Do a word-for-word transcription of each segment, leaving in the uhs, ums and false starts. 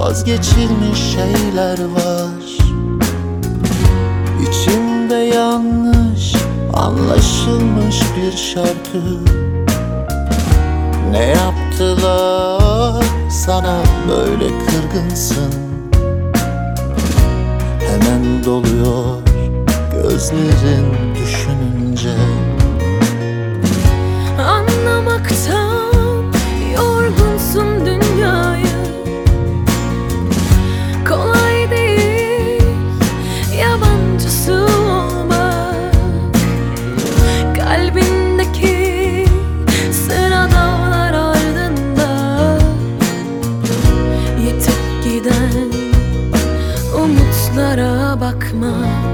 vazgeçilmiş şeyler var. İçimde yanlış anlaşılmış bir şarkı. Ne yaptılar sana, böyle kırgınsın? Hemen doluyor gözlerin düşününce. Anlamaktan yorgunsun dünyayı. Kolay değil yabancısı olmak. Kalbindeki sıra dağlar ardında yitip giden umutlara bakmak.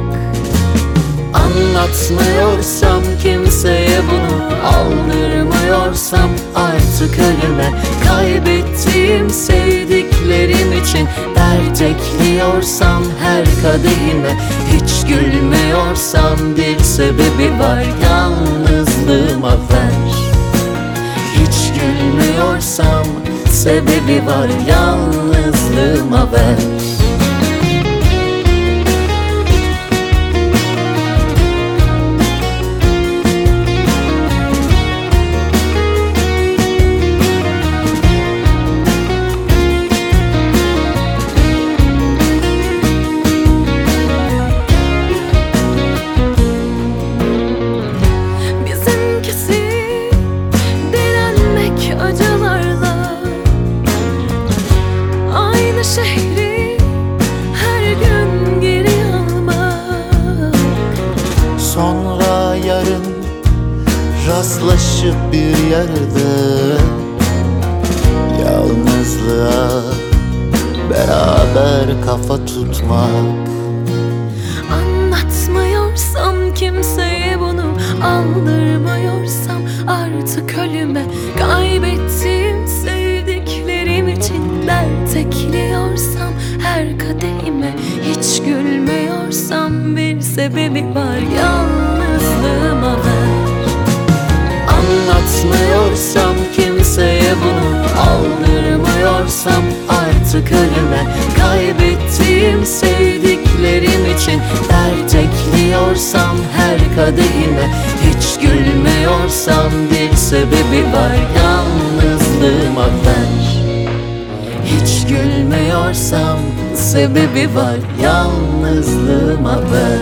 Anlatmıyorsam kimseye bunu, aldırmıyorsam artık ölüme, kaybettiğim sevdiklerim için dert ekliyorsam her kadehime, hiç gülmüyorsam bir sebebi var, yalnızlığıma ver. Hiç gülmüyorsam sebebi var, yalnızlığıma ver. Şehri her gün geri almak. Sonra yarın rastlaşıp bir yerde yalnızlığa beraber kafa tutmak. Anlatmıyorsam kimseye bunu, aldırmıyorsam artık ölüme, kaybettiğim sevdiklerim için dert ekliyorsam her kadehime, hiç gülmüyorsam bir sebebi var, yalnızlığıma ver. Anlatmıyorsam kimseye bunu, aldırmıyorsam artık ölüme, kaybettiğim sevdiklerim için dert ekliyorsam her kadehime, hiç gülmüyorsam bir sebebi var, yalnızlığıma ver. Hiç gülmüyorsam sebebi var, yalnızlığıma ver.